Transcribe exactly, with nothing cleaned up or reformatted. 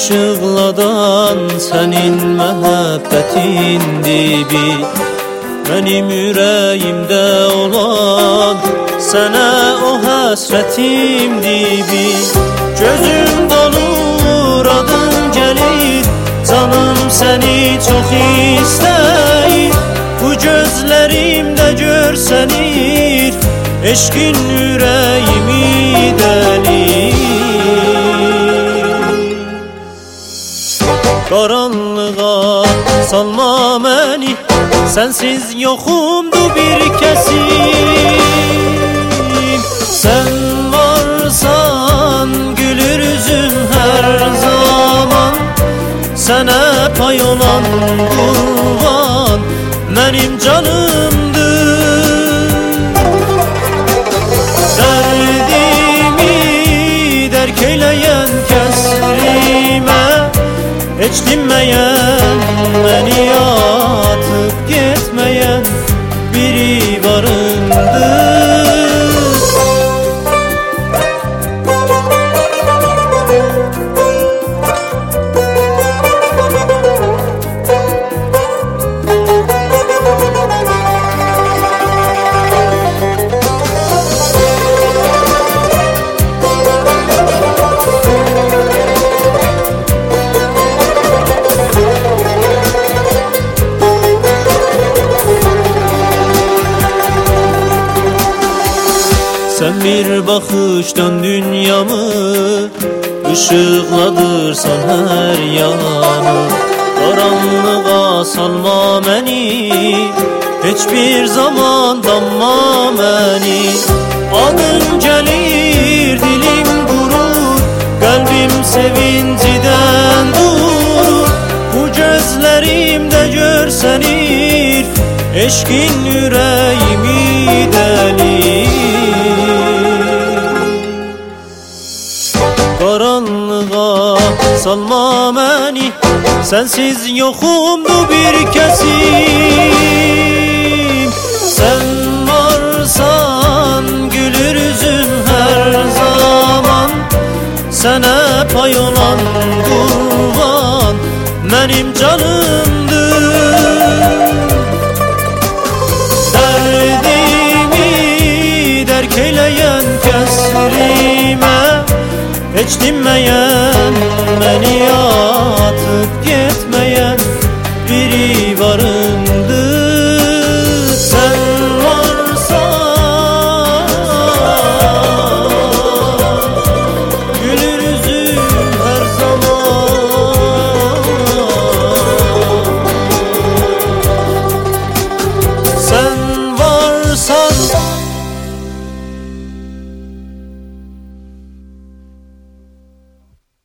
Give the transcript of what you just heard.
Işıqladan sənin məhəbbətin dibi, mənim ürəyimdə olan sənə o həsrətim dibi. Gözüm dolur, adın gəlir, canım səni çox istəyir. Bu gözlərimdə görsənir, eşqin ürəyimi dəlir. Qaranlığa salma məni, sənsiz yoxumdur bir kəsim. Sən varsan gülür üzüm hər zaman, sənə pay olan qurban mənim canımdır. Dərdimi dərk eyləyən kəsrimə, heç dinməyən, məni atıp getməyən biri varındır. Sen bir bakıştan dünyamı ışıqladırsan her yanı. Qaranlığa salma məni, heç bir zaman danma məni. Adın gəlir, dilim qurur, qəlbim sevincidən durur. Bu gözlərimdə görsənir, eşqin ürəyimi dəlir. Qaranlığa salma məni, sənsiz yoxumdur bir kəsim. Sən varsan gülür üzüm hər zaman, sənə pay olan qurban mənim canımdır. Dərdimi dərk eyləyən kəsrimə, heç dinməyən, məni atıp